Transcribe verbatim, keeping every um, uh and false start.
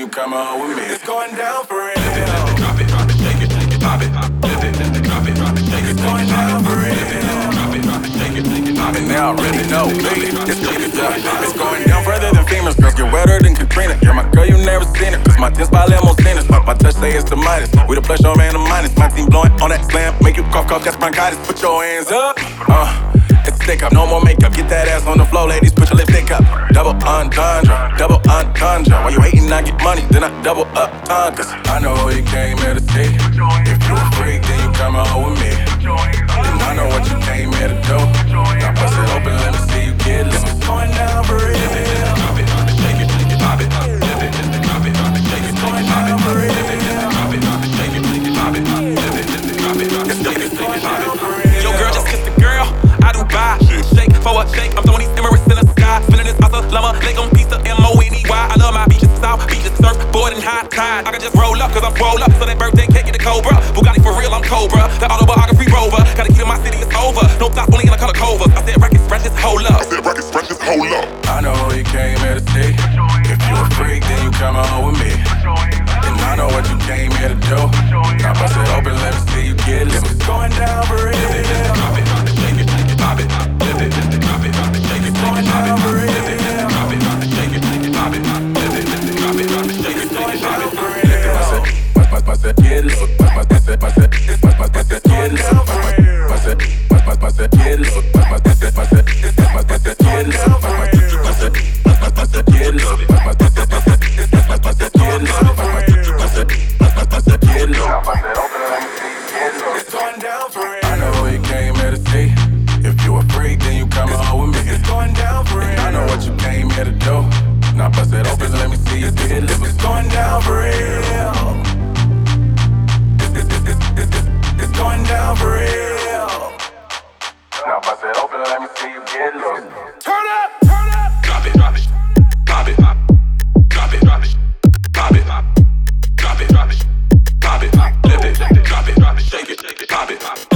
come on with me. It's going down for real. Drop it, drop it, shake it, shake it, pop it, pop it, drop it, drop it, shake it, it's going down for real. Drop it, drop it, shake it, shake it, pop it. And they already know me. It's, yeah. It's going down further than femurs. Girls get wetter than Katrina. You're my girl, you never seen her. Cause my ten spot limousines. My, my touch say it's the minus. We the plus, your man the minus. My team blowing on that slam. Make you cough, cough, catch bronchitis. Put your hands up. Uh. Stick up, no more makeup, get that ass on the floor, ladies, put your lipstick up. Double entendre, double entendre. While you hating, I get money, then I double up time. Cause I know you came here to see. If you a freak, then you come on with me. And I know what you came here to do. Now bust it open, let me see you get lit. It's going down for real. Drop it, drop it, shake it, shake it, pop it, pop it. Drop it, drop it, shake it, shake it, pop it, pop it. Drop it, drop it, shake it, shake it, pop it, pop it. Drop it, drop it, shake it, shake it, pop it. Yo, girl, just kiss the girl. I do buy shake for a shake. I'm throwing these Emirates in the sky. Spinning this awesome llama, leg on pizza, M O N E Y. I love my beaches, south beaches, surfboard and high tide. I can just roll up, cause I'm roll up. So that birthday cake get the Cobra. Bugatti for real, I'm Cobra. The autobiography rover. Gotta keep in my city, it's over. No top, only in the color covers. I said, Rackets, Ratchets, hold up. I said, Rackets, Ratchets, hold up. I know you came here to see. If you a freak, then you come on with me. And I know what you came here to do. Now bust it open, let me see you get lit. It's going down for real. Drop it, drop it, shake it, shake it, pop it. Drop it, drop it, shake it, shake it, pop it. Drop it, drop it, shake it, shake it, pop it. Drop it, drop it, shake it, shake it, pop it. Bust, bust it, get lit. Bust, bust, bust it, bust it, bust, bust, bust it, get lit. Bust it, bust, bust, bust it, get lit. Bust, bust, bust it, bust it, bust, bust, bust it, get lit. Bust, bust, bust it, bust, bust, bust it, get lit. Bust, bust, bust it, bust it, bust, bust, bust it, get lit. Bust, bust, bust it, bust, bust, bust it, get lit. Bust it open, let me see you get lit. It's going down for real. I know who you came here to see. If you a freak, then you come on with me. It's going down for real. And I know what you came here to do. Now bust it open, let me see you get lit. It's going down for real. It's going down for real. Now bust it open, let me see you get lit. Turn up, turn up. Drop it, drop it, pop it, pop. Drop it, drop it, pop it, pop. Drop it, drop it, pop it, pop. Flip it, drop it, drop it, shake it, shake it, pop it, pop.